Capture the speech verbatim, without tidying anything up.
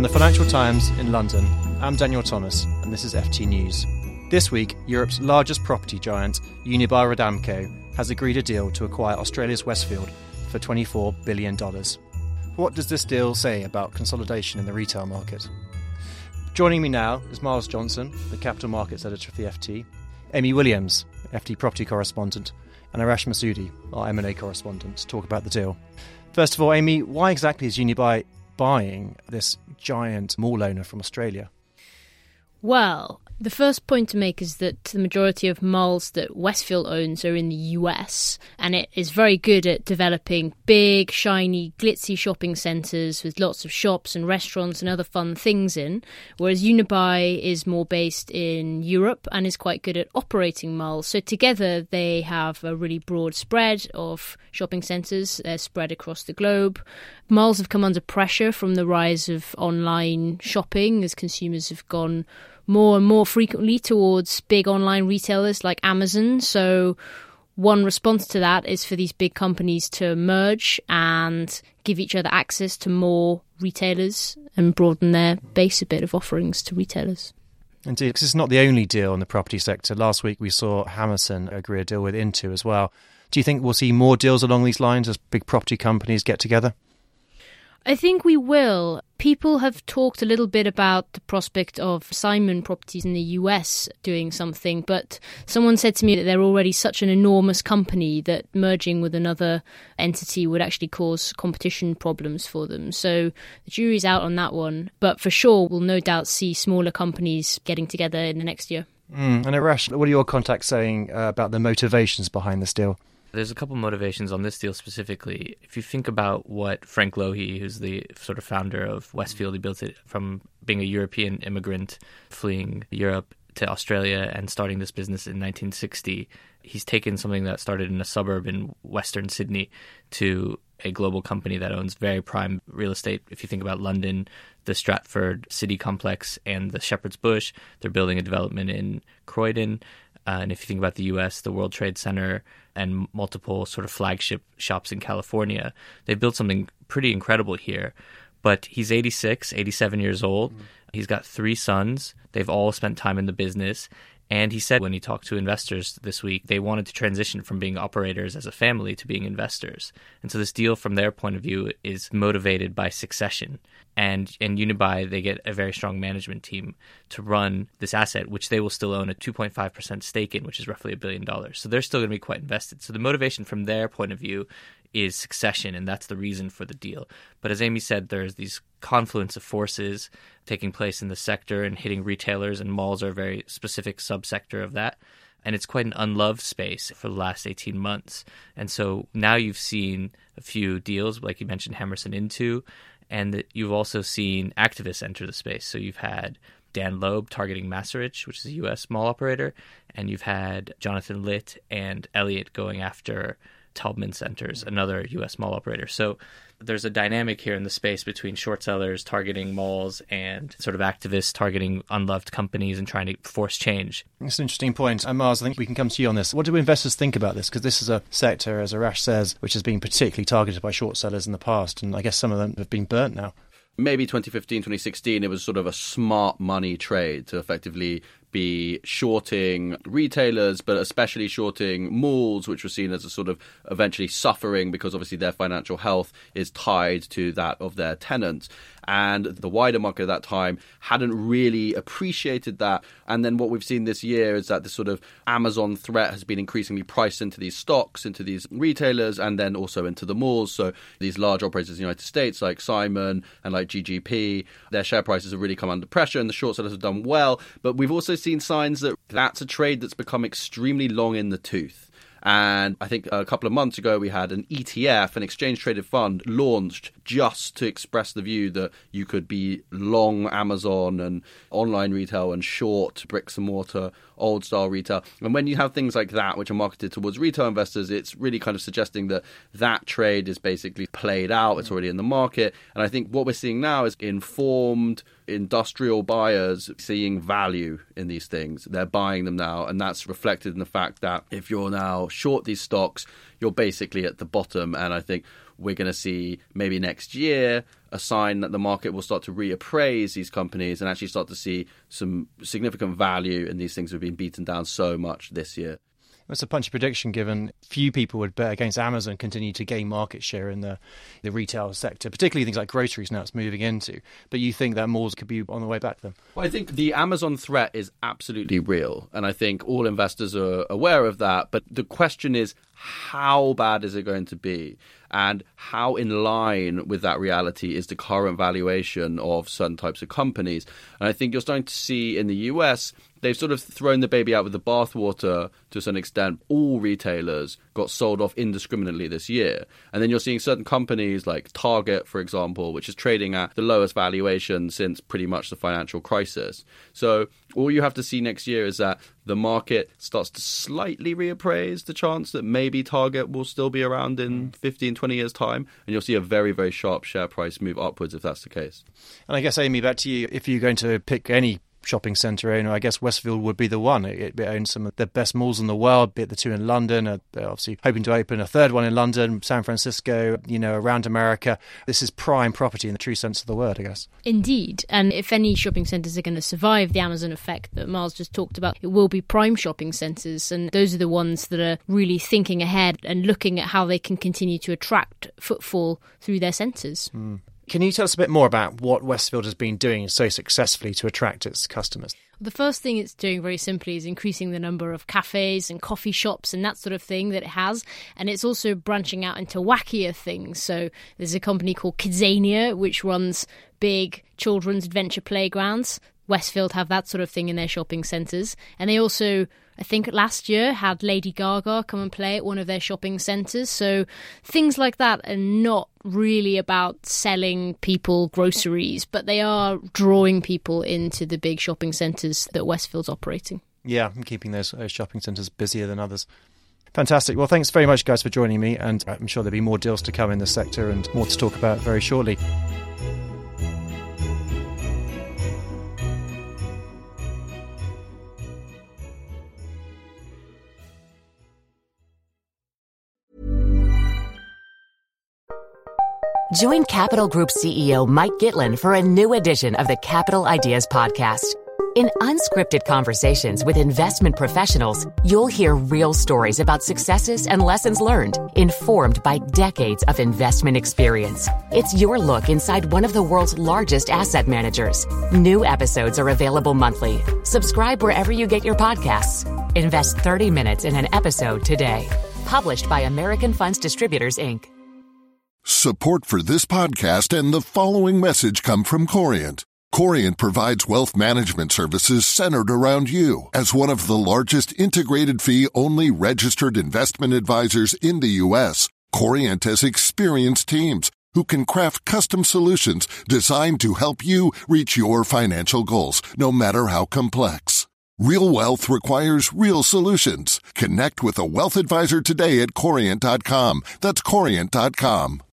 From the Financial Times in London, I'm Daniel Thomas, and this is F T News. This week, Europe's largest property giant, Unibail-Rodamco, has agreed a deal to acquire Australia's Westfield for twenty-four billion dollars. What does this deal say about consolidation in the retail market? Joining me now is Miles Johnson, the Capital Markets Editor of the F T, Amy Williams, F T Property Correspondent, and Arash Massoudi, our M and A Correspondent, to talk about the deal. First of all, Amy, why exactly is Unibail buying this giant mall owner from Australia? Well, the first point to make is that the majority of malls that Westfield owns are in the U S, and it is very good at developing big, shiny, glitzy shopping centres with lots of shops and restaurants and other fun things in, whereas Unibail is more based in Europe and is quite good at operating malls. So together they have a really broad spread of shopping centres. They're spread across the globe. Malls have come under pressure from the rise of online shopping as consumers have gone more and more frequently towards big online retailers like Amazon. So one response to that is for these big companies to merge and give each other access to more retailers and broaden their base a bit of offerings to retailers. Indeed, because it's not the only deal in the property sector. Last week we saw Hammerson agree a deal with Intu as well. Do you think we'll see more deals along these lines as big property companies get together? I think we will. People have talked a little bit about the prospect of Simon Properties in the U S doing something, but someone said to me that they're already such an enormous company that merging with another entity would actually cause competition problems for them. So the jury's out on that one. But for sure, we'll no doubt see smaller companies getting together in the next year. Mm. And Arash, what are your contacts saying uh, about the motivations behind this deal? There's a couple motivations on this deal specifically. If you think about what Frank Lohy, who's the sort of founder of Westfield, he built it from being a European immigrant fleeing Europe to Australia and starting this business in nineteen sixty. He's taken something that started in a suburb in Western Sydney to a global company that owns very prime real estate. If you think about London, the Stratford City Complex and the Shepherd's Bush, they're building a development in Croydon. Uh, and if you think about the U S, the World Trade Center and multiple sort of flagship shops in California, they built something pretty incredible here. But he's eighty-six, eighty-seven years old. Mm. He's got three sons. They've all spent time in the business. And he said when he talked to investors this week, they wanted to transition from being operators as a family to being investors. And so this deal, from their point of view, is motivated by succession. And in Unibail, they get a very strong management team to run this asset, which they will still own a two point five percent stake in, which is roughly a billion dollars. So they're still going to be quite invested. So the motivation from their point of view is succession, and that's the reason for the deal. But as Amy said, there's these confluence of forces taking place in the sector and hitting retailers, and malls are a very specific subsector of that. And it's quite an unloved space for the last eighteen months. And so now you've seen a few deals, like you mentioned, Hammerson Intu, and that you've also seen activists enter the space. So you've had Dan Loeb targeting Macerich, which is a U S mall operator, and you've had Jonathan Litt and Elliott going after Taubman Centers, another U S mall operator. So there's a dynamic here in the space between short sellers targeting malls and sort of activists targeting unloved companies and trying to force change. That's an interesting point. And Mars, I think we can come to you on this. What do investors think about this? Because this is a sector, as Arash says, which has been particularly targeted by short sellers in the past, and I guess some of them have been burnt now. Maybe twenty fifteen, twenty sixteen, it was sort of a smart money trade to effectively be shorting retailers, but especially shorting malls, which were seen as a sort of eventually suffering because obviously their financial health is tied to that of their tenants. And the wider market at that time hadn't really appreciated that. And then what we've seen this year is that this sort of Amazon threat has been increasingly priced into these stocks, into these retailers, and then also into the malls. So these large operators in the United States like Simon and like G G P, their share prices have really come under pressure and the short sellers have done well. But we've also seen signs that that's a trade that's become extremely long in the tooth. And I think a couple of months ago, we had an E T F, an exchange-traded fund, launched just to express the view that you could be long Amazon and online retail and short bricks and mortar, old-style retail. And when you have things like that, which are marketed towards retail investors, it's really kind of suggesting that that trade is basically played out. It's already in the market. And I think what we're seeing now is informed industrial buyers seeing value in these things. They're buying them now, and that's reflected in the fact that if you're now short these stocks, you're basically at the bottom. And I think we're going to see maybe next year a sign that the market will start to reappraise these companies and actually start to see some significant value in these things that have been beaten down so much this year. It's a punchy prediction, given few people would bet against Amazon continue to gain market share in the, the retail sector, particularly things like groceries now it's moving into. But you think that malls could be on the way back then? Well, I think the Amazon threat is absolutely real. And I think all investors are aware of that. But the question is, how bad is it going to be? And how in line with that reality is the current valuation of certain types of companies? And I think you're starting to see in the U S, they've sort of thrown the baby out with the bathwater to a certain extent. All retailers got sold off indiscriminately this year. And then you're seeing certain companies like Target, for example, which is trading at the lowest valuation since pretty much the financial crisis. So all you have to see next year is that the market starts to slightly reappraise the chance that maybe Target will still be around in fifteen, twenty years' time. And you'll see a very, very sharp share price move upwards if that's the case. And I guess, Amy, back to you. If you're going to pick any shopping centre owner, I guess Westfield would be the one. It, it owns some of the best malls in the world, be it the two in London. Uh, they're obviously hoping to open a third one in London, San Francisco, you know, around America. This is prime property in the true sense of the word, I guess. Indeed. And if any shopping centres are going to survive the Amazon effect that Miles just talked about, it will be prime shopping centres. And those are the ones that are really thinking ahead and looking at how they can continue to attract footfall through their centres. Mm. Can you tell us a bit more about what Westfield has been doing so successfully to attract its customers? The first thing it's doing very simply is increasing the number of cafes and coffee shops and that sort of thing that it has. And it's also branching out into wackier things. So there's a company called Kidzania, which runs big children's adventure playgrounds. Westfield have that sort of thing in their shopping centres. And they also, I think last year, had Lady Gaga come and play at one of their shopping centres. So things like that are not really about selling people groceries, but they are drawing people into the big shopping centres that Westfield's operating. Yeah, and keeping those, those shopping centres busier than others. Fantastic. Well, thanks very much, guys, for joining me. And I'm sure there'll be more deals to come in the sector and more to talk about very shortly. Join Capital Group C E O Mike Gitlin for a new edition of the Capital Ideas Podcast. In unscripted conversations with investment professionals, you'll hear real stories about successes and lessons learned, informed by decades of investment experience. It's your look inside one of the world's largest asset managers. New episodes are available monthly. Subscribe wherever you get your podcasts. Invest thirty minutes in an episode today. Published by American Funds Distributors, Incorporated. Support for this podcast and the following message come from Corient. Corient provides wealth management services centered around you. As one of the largest integrated fee-only registered investment advisors in the U S, Corient has experienced teams who can craft custom solutions designed to help you reach your financial goals, no matter how complex. Real wealth requires real solutions. Connect with a wealth advisor today at Corient dot com. That's Corient dot com.